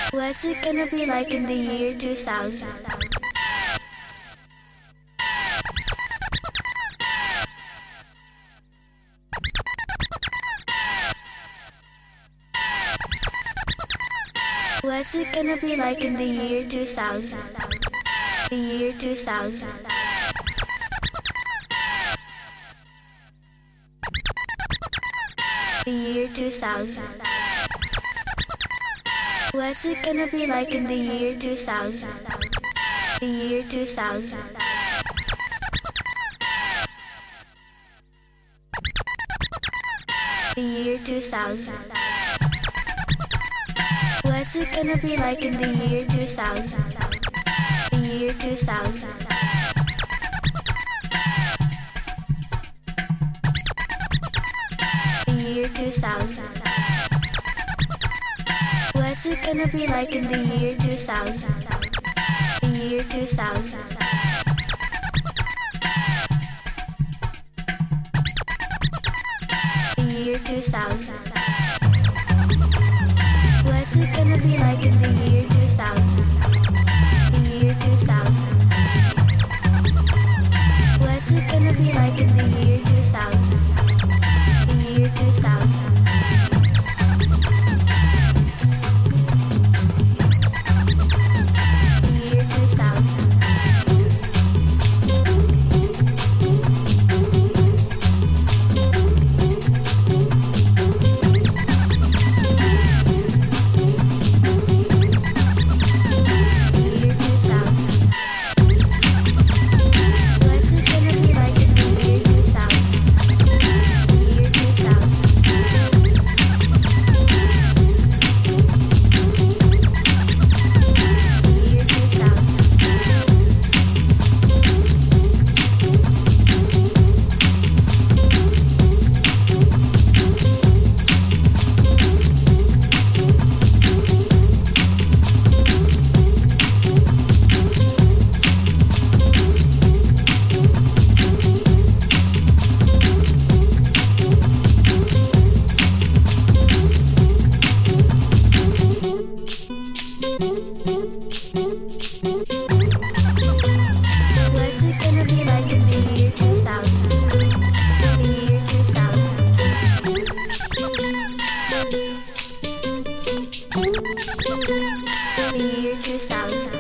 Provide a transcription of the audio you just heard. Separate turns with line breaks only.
What's it gonna be like in the year 2000? What's it gonna be like in the year 2000? The year 2000. The year 2000. What's it gonna be like in the year 2000? The year 2000. The year 2000. What's it gonna be like in the year 2000? The year 2000. The year 2000. What's it gonna be like in the year 2000? The year 2000. The year 2000. What's it gonna be like in the year 2000? The year 2000. What's it gonna be like in the year 2000? The year 2000. What's it gonna be like in the year 2000? The year 2000. The year 2000.